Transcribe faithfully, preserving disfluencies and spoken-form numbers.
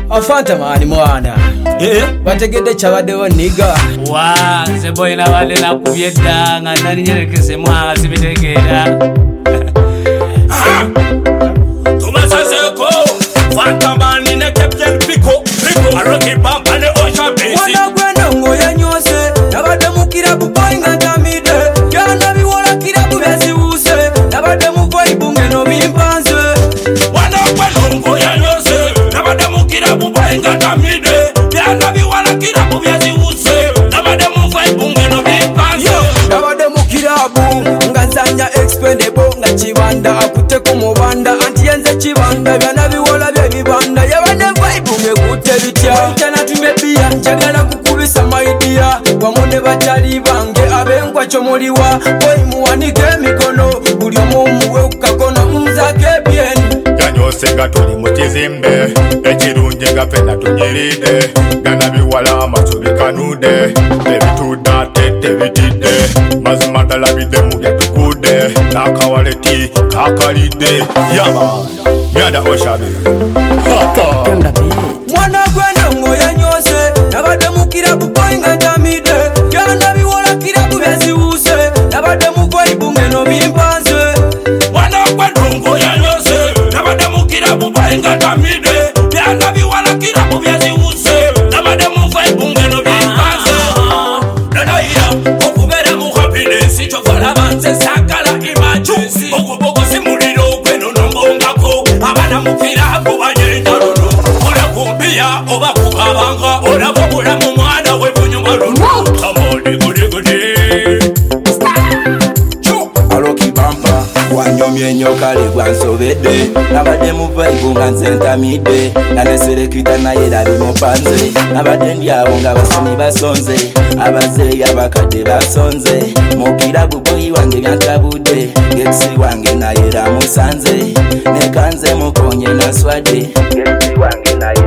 Afanta mani mwana. Eh? Wategede chabaddewo niga. Wa, nze boy na bale na kubyedda nga nani nyerekese mwa sibitegera. Tumasaseko, Fanta mani ne Captain Pico, Pico, Rocky Bump ne Ocean Base. Wana gwenda ngoya nyose, nabadde mukira buboy nga tamide. Yana biwola kira kubyazibuse, nabadde mu vibe ngeno bimpanze. Wana gwenda ngoya nyose, nabadde mukira buboy nga tamide. Yana biwola kira kubyazibuse, nabadde mu vibe ngeno bimpanze. Nabadde mukira bu, nga nzanya expendable nga chibanda akute kumubanda anti yenze chibanda byana biwola bye bibanda yabane vibe ngekute bitya tena tumebia njagala kukubisa maidia wamone batali bange abengwa chomuliwa boy muwanike emikono buli omu we ukakona muzake bien yanyose nga tuli mu kizimbe ekirungi nga fena tunyiride gana biwala amaso bikanude ebituda tete bitidde mazima ddala biddemu byatukude n'akawaleti kakalidde yama myanda oshabe mwana gwenda ngoya nyose nabadde mukira buboy nga tamide byana biwola kira kubyaziwuse nabadde mu vibe ngeno bimpanze Mwana gwenda ngoya nyose, nabadde mukira buboy nga tamide. Byana biwala kira kubyaziwuse, nabadde mu vibe ngeno bimpanze. Nanayira okubeera mu happiness, kyokola banze saagala emergency. Okubogo simuliro gwenonongongako, abaana mukira kubanyenda luno. Kola kumpiya oba kukabanga, olaba obulamu mwana we bunyuma luno. Kamodi gudi gudi. Rocky Bumper wanyomye nnyo kale gwansobedde nabadde mu vibe nga nze ntamidde naneserekita naye labi mupanze nabadde ndyawo nga basomi basonze abazeeyi abakadde basonze mukira buboyi wange byantabudde ngekisi wange naye ramusanze nekanze mukonye naswadde ngekisi wange naye